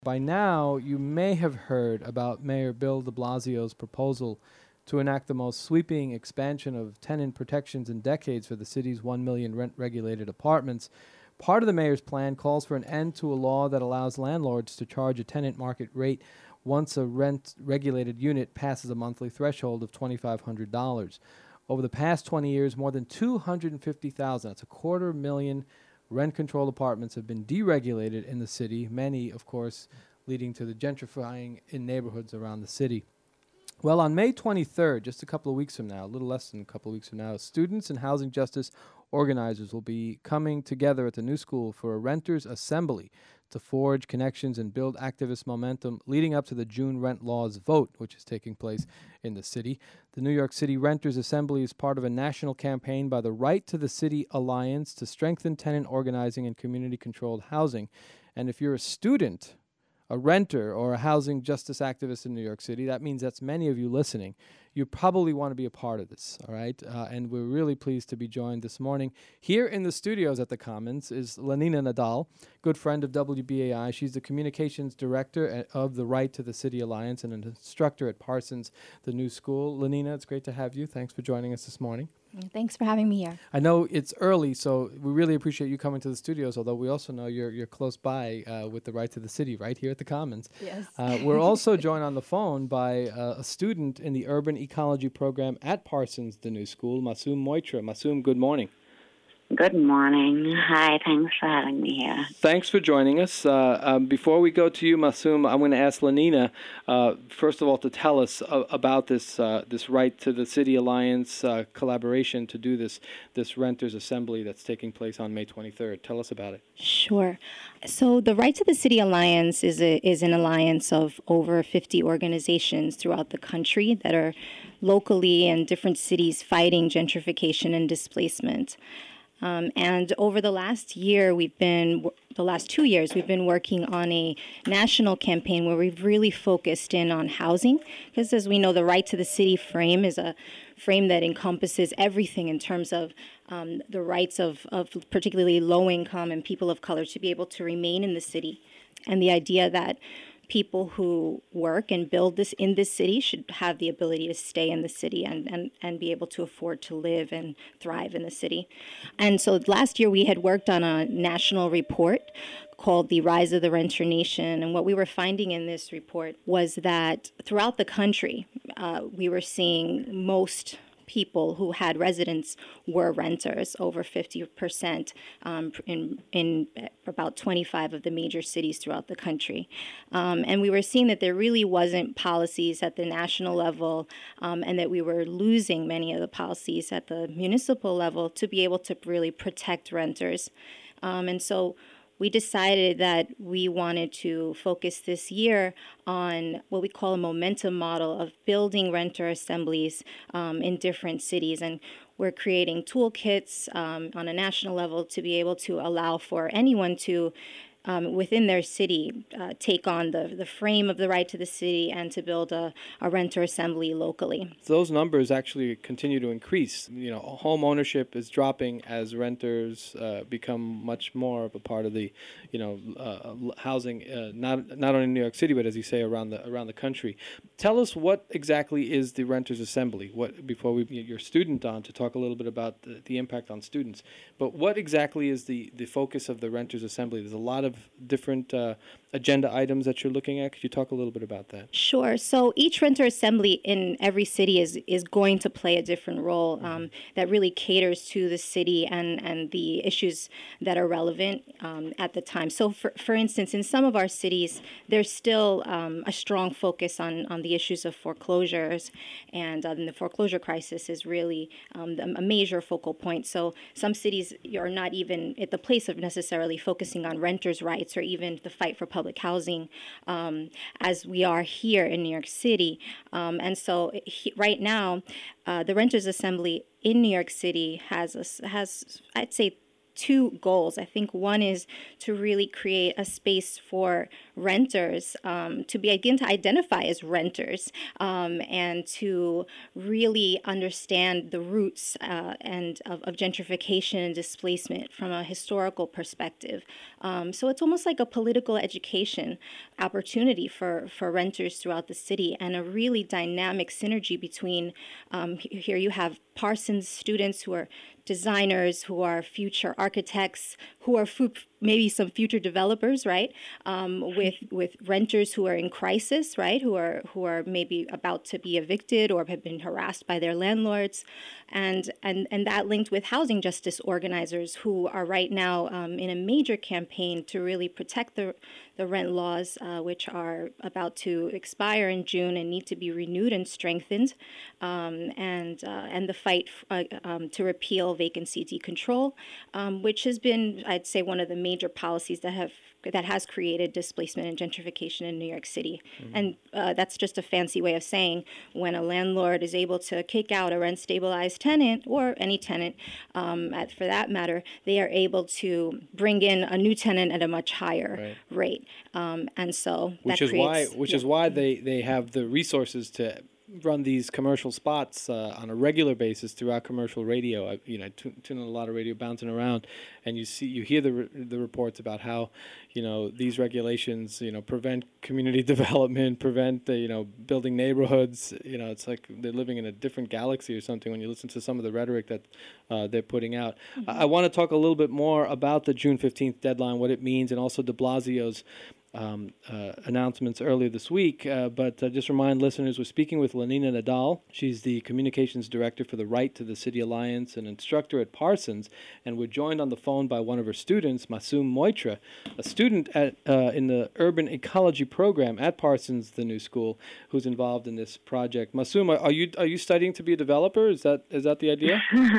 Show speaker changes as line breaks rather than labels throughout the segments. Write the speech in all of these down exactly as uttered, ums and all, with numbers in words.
By now, you may have heard about Mayor Bill de Blasio's proposal to enact the most sweeping expansion of tenant protections in decades for the city's one million rent-regulated apartments. Part of the mayor's plan calls for an end to a law that allows landlords to charge a tenant market rate once a rent-regulated unit passes a monthly threshold of two thousand five hundred dollars. Over the past twenty years, more than two hundred fifty thousand, that's a quarter million, rent-controlled apartments have been deregulated in the city, many, of course, leading to the gentrifying in neighborhoods around the city. Well, on May twenty-third, just a couple of weeks from now, a little less than a couple of weeks from now, students and housing justice organizers will be coming together at the New School for a renters' assembly to forge connections and build activist momentum leading up to the June rent laws vote, which is taking place in the city. The New York City Renters Assembly is part of a national campaign by the Right to the City Alliance to strengthen tenant organizing and community-controlled housing. And if you're a student, a renter, or a housing justice activist in New York City, that means that's many of you listening. You probably want to be a part of this, all right? Uh, and we're really pleased to be joined this morning. Here in the studios at the Commons is Lenina Nadal, good friend of W B A I. She's the communications director of the Right to the City Alliance and an instructor at Parsons, the New School. Lenina, it's great to have you. Thanks for joining us this morning.
Thanks for having me here.
I know it's early, so we really appreciate you coming to the studios, although we also know you're you're close by uh, with the Right to the City, right here at the Commons.
Yes.
Uh, we're also joined on the phone by uh, a student in the Urban Ecology Program at Parsons, the New School, Masoom Moitra. Masoom, good morning.
Good morning. Hi, thanks for having me here.
Thanks for joining us. Uh, um, before we go to you, Masoom, I'm going to ask Lenina, uh, first of all, to tell us uh, about this uh, this Right to the City Alliance uh, collaboration to do this this renters assembly that's taking place on May twenty-third. Tell us about it.
Sure. So the Right to the City Alliance is a, is an alliance of over fifty organizations throughout the country that are locally in different cities fighting gentrification and displacement. Um, and over the last year, we've been, the last two years, we've been working on a national campaign where we've really focused in on housing. Because as we know, the Right to the City frame is a frame that encompasses everything in terms of um, the rights of, of particularly low income and people of color to be able to remain in the city. And the idea that people who work and build this in this city should have the ability to stay in the city and, and, and be able to afford to live and thrive in the city. And so last year we had worked on a national report called The Rise of the Renter Nation. And what we were finding in this report was that throughout the country, uh, we were seeing most people who had residents were renters, over fifty percent um, in, in about twenty-five of the major cities throughout the country. Um, and we were seeing that there really wasn't policies at the national level um, and that we were losing many of the policies at the municipal level to be able to really protect renters. Um, and so we decided that we wanted to focus this year on what we call a momentum model of building renter assemblies um, in different cities. And we're creating toolkits um, on a national level to be able to allow for anyone to Um, within their city, uh, take on the, the frame of the Right to the City and to build a, a renter assembly locally.
Those numbers actually continue to increase. You know, home ownership is dropping as renters uh, become much more of a part of the, you know, uh, housing, uh, not not only in New York City, but as you say, around the around the country. Tell us what exactly is the Renters Assembly. What before we get your student on to talk a little bit about the, the impact on students. But what exactly is the, the focus of the Renters Assembly? There's a lot of different uh, agenda items that you're looking at. Could you talk a little bit about that?
Sure. So each renter assembly in every city is is going to play a different role um, that really caters to the city and, and the issues that are relevant um, at the time. So for, for instance, in some of our cities, there's still um, a strong focus on, on the issues of foreclosures, and um, the foreclosure crisis is really um, a major focal point. So some cities are not even at the place of necessarily focusing on renters' rights or even the fight for public housing um, as we are here in New York City. Um, and so he, right now, uh, the Renters Assembly in New York City has, a, has I'd say, two goals. I think one is to really create a space for renters um, to begin to identify as renters um, and to really understand the roots uh, and of, of gentrification and displacement from a historical perspective. Um, so it's almost like a political education opportunity for, for renters throughout the city, and a really dynamic synergy between, um, here you have Parsons students who are designers, who are future architects, who are fu- maybe some future developers, right? Um, with with renters who are in crisis, right? Who are who are maybe about to be evicted or have been harassed by their landlords, and and and that linked with housing justice organizers who are right now um, in a major campaign to really protect the the rent laws, uh, which are about to expire in June and need to be renewed and strengthened, um, and uh, and the fight uh, um, to repeal vacancy decontrol, um, which has been, I'd say, one of the major policies that have that has created displacement and gentrification in New York City. Mm-hmm. And uh, that's just a fancy way of saying when a landlord is able to kick out a rent-stabilized tenant, or any tenant um, at, for that matter, they are able to bring in a new tenant at a much higher right. rate. Um, and so
which
that
is
creates,
why which
yeah.
is why they, they have the resources to run these commercial spots uh, on a regular basis throughout commercial radio. I, you know, tune in a lot of radio bouncing around, and you see, you hear the re- the reports about how, you know, these regulations, you know, prevent community development, prevent the, you know, building neighborhoods. You know, it's like they're living in a different galaxy or something when you listen to some of the rhetoric that uh, they're putting out. Mm-hmm. I, I want to talk a little bit more about the June fifteenth deadline, what it means, and also de Blasio's Um, uh, announcements earlier this week, uh, but uh, just remind listeners, we're speaking with Lenina Nadal. She's the communications director for the Right to the City Alliance, an instructor at Parsons, and we're joined on the phone by one of her students, Masoom Moitra, a student at uh, in the urban ecology program at Parsons, the new school, who's involved in this project. Masoom, are, are you are you studying to be a developer? Is that is that the idea?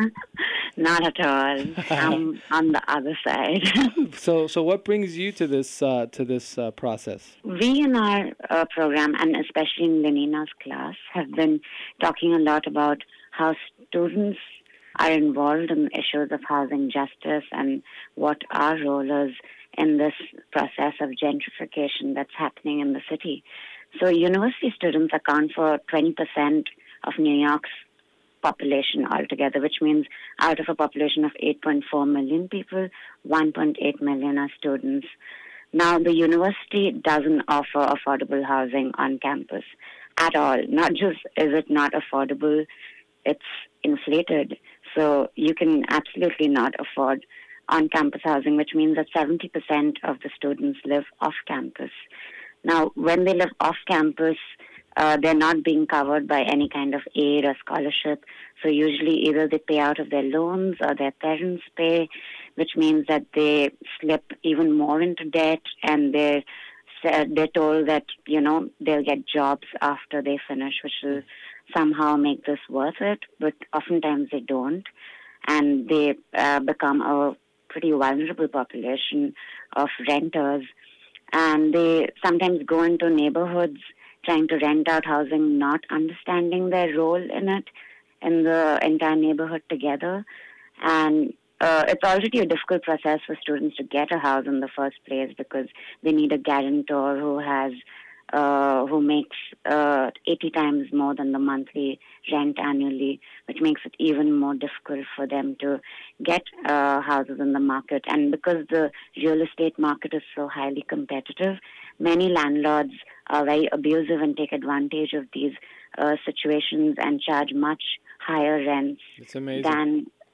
Not at all. I'm on the other side.
so, so what brings you to this uh, to this uh, process?
We in our uh, program, and especially in Lenina's class, have been talking a lot about how students are involved in issues of housing justice and what our role is in this process of gentrification that's happening in the city. So, university students account for twenty percent of New York's population altogether, which means out of a population of eight point four million people, one point eight million are students. Now, the university doesn't offer affordable housing on campus at all. Not just is it not affordable, it's inflated. So you can absolutely not afford on-campus housing, which means that seventy percent of the students live off-campus. Now, when they live off-campus, Uh, they're not being covered by any kind of aid or scholarship. So usually either they pay out of their loans or their parents pay, which means that they slip even more into debt, and they're, they're told that, you know, they'll get jobs after they finish, which will somehow make this worth it. But oftentimes they don't. And they uh, become a pretty vulnerable population of renters. And they sometimes go into neighborhoods trying to rent out housing, not understanding their role in it, in the entire neighborhood together. And uh, it's already a difficult process for students to get a house in the first place because they need a guarantor who has, uh, who makes uh, eighty times more than the monthly rent annually, which makes it even more difficult for them to get uh, houses in the market. And because the real estate market is so highly competitive, many landlords are very abusive and take advantage of these uh, situations and charge much higher rents than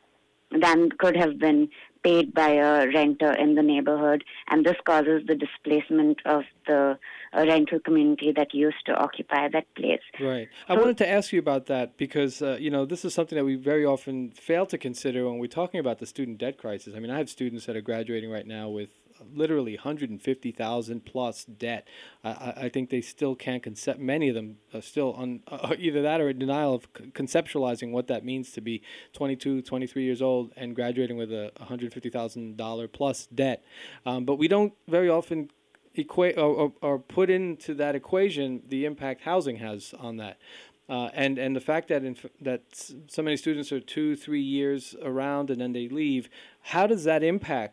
than could have been paid by a renter in the neighborhood. And this causes the displacement of the uh, rental community that used to occupy that place.
Right. I so, wanted to ask you about that because, uh, you know, this is something that we very often fail to consider when we're talking about the student debt crisis. I mean, I have students that are graduating right now with literally one hundred fifty thousand plus debt. I, I think they still can't concept. Many of them are still on uh, either that or a denial of c- conceptualizing what that means to be twenty-two, twenty-three years old and graduating with a one hundred fifty thousand dollars plus debt. Um, but we don't very often equate or, or, or put into that equation the impact housing has on that. Uh, and, and the fact that in f- that so many students are two, three years around and then they leave, how does that impact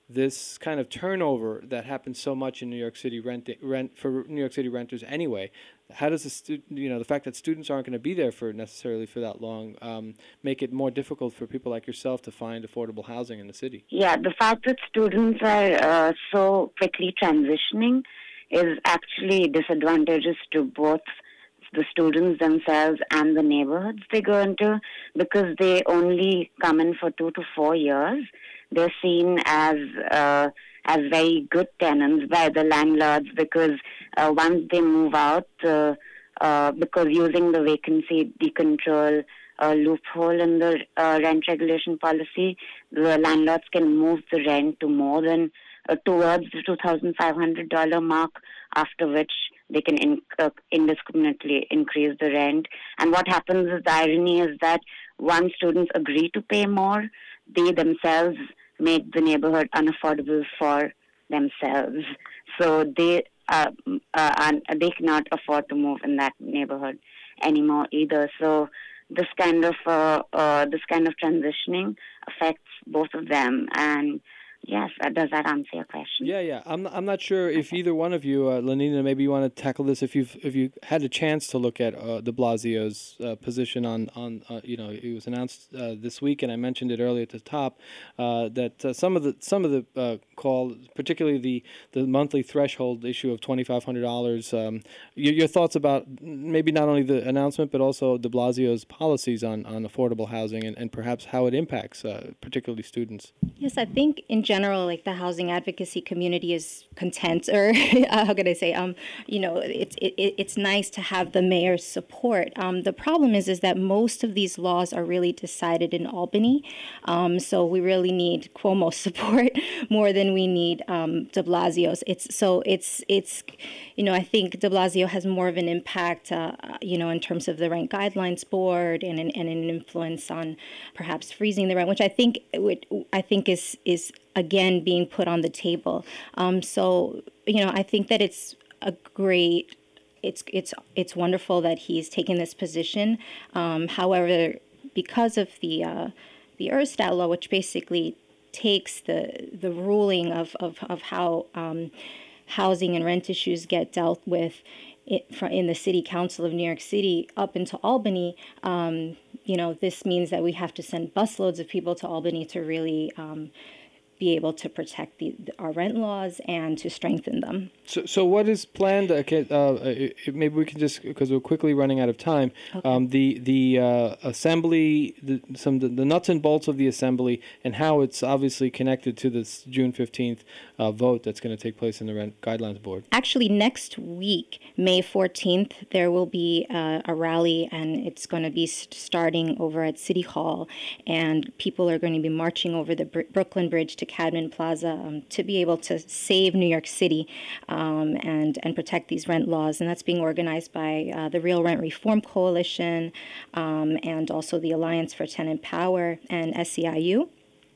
this kind of turnover that happens so much in New York City rent rent for New York City renters anyway. How does the student, you know, the fact that students aren't going to be there for necessarily for that long, um, make it more difficult for people like yourself to find affordable housing in the city?
Yeah, the fact that students are uh, so quickly transitioning is actually disadvantageous to both the students themselves and the neighborhoods they go into, because they only come in for two to four years. They're seen as uh, as very good tenants by the landlords, because uh, once they move out, uh, uh, because using the vacancy decontrol uh, loophole in the uh, rent regulation policy, the landlords can move the rent to more than uh, towards the two thousand five hundred dollars mark, after which they can in, uh, indiscriminately increase the rent. And what happens is, the irony is that once students agree to pay more, they themselves make the neighborhood unaffordable for themselves. So they uh, uh, and they cannot afford to move in that neighborhood anymore either. So this kind of uh, uh, this kind of transitioning affects both of them. And yes, uh, does that answer your question?
Yeah, yeah. I'm I'm not sure if either one of you, uh, Lenina, maybe you want to tackle this. If you've if you had a chance to look at uh, De Blasio's uh, position on on uh, you know, it was announced uh, this week, and I mentioned it earlier at the top, uh, that uh, some of the some of the uh, call, particularly the the monthly threshold issue of twenty five hundred dollars. Um, your, your thoughts about maybe not only the announcement but also De Blasio's policies on on affordable housing, and, and perhaps how it impacts uh, particularly students.
Yes, I think in general, like the housing advocacy community is content, or how could I say, um, you know, it's it, it's nice to have the mayor's support. Um, the problem is, is that most of these laws are really decided in Albany, um, so we really need Cuomo's support more than we need um, De Blasio's. It's so it's it's, you know, I think De Blasio has more of an impact, uh, you know, in terms of the Rent Guidelines Board and an, and an influence on perhaps freezing the rent, which I think would I think is is. again being put on the table. Um, so, you know, I think that it's a great, it's it's it's wonderful that he's taken this position. Um, however, because of the uh, the Erstat law, which basically takes the the ruling of of of how um, housing and rent issues get dealt with in the City Council of New York City up into Albany, um, you know, this means that we have to send busloads of people to Albany to really um, be able to protect the, our rent laws and to strengthen them.
So, so what is planned? Okay, uh, maybe we can just, because we're quickly running out of time.
Okay.
Um, the the uh, assembly, the, some the, the nuts and bolts of the assembly, and how it's obviously connected to this June fifteenth uh, vote that's going to take place in the Rent Guidelines Board.
Actually, next week, May fourteenth, there will be uh, a rally, and it's going to be starting over at City Hall, and people are going to be marching over the Br- Brooklyn Bridge to Cadman Plaza um, to be able to save New York City. Um, and, and protect these rent laws. And that's being organized by uh, the Real Rent Reform Coalition um, and also the Alliance for Tenant Power and S E I U.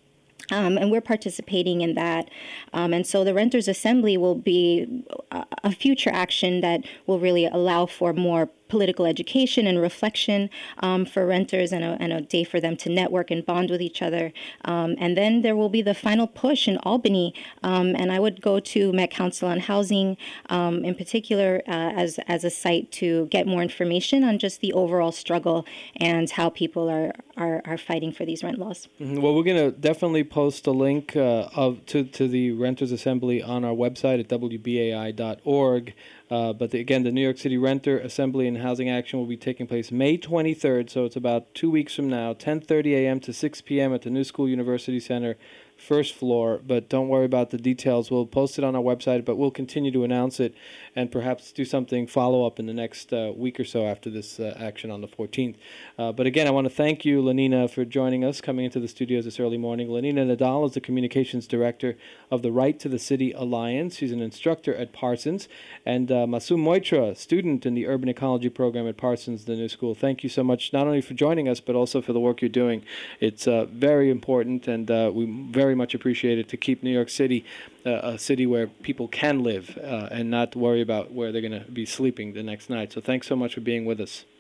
Um, and we're participating in that. Um, and so the Renters Assembly will be a, a future action that will really allow for more political education and reflection um, for renters, and a, and a day for them to network and bond with each other. Um, and then there will be the final push in Albany. Um, and I would go to Met Council on Housing um, in particular uh, as, as a site to get more information on just the overall struggle and how people are, are, are fighting for these rent laws.
Mm-hmm. Well, we're going to definitely post a link uh, of to, to the Renters Assembly on our website at W B A I dot org. Uh, but the, again, the New York City Renter Assembly and Housing Action will be taking place May twenty-third, so it's about two weeks from now, ten thirty a.m. to six p.m. at the New School University Center, first floor. But don't worry about the details. We'll post it on our website, but we'll continue to announce it and perhaps do something follow-up in the next uh, week or so after this uh, action on the fourteenth. Uh, but again, I want to thank you, Lenina, for joining us, coming into the studios this early morning. Lenina Nadal is the Communications Director of the Right to the City Alliance. She's an instructor at Parsons. And uh, Masum Moitra, student in the Urban Ecology Program at Parsons, the New School. Thank you so much, not only for joining us, but also for the work you're doing. It's uh, very important, and uh, we very much appreciate it to keep New York City uh, a city where people can live uh, and not worry about where they're going to be sleeping the next night. So thanks so much for being with us.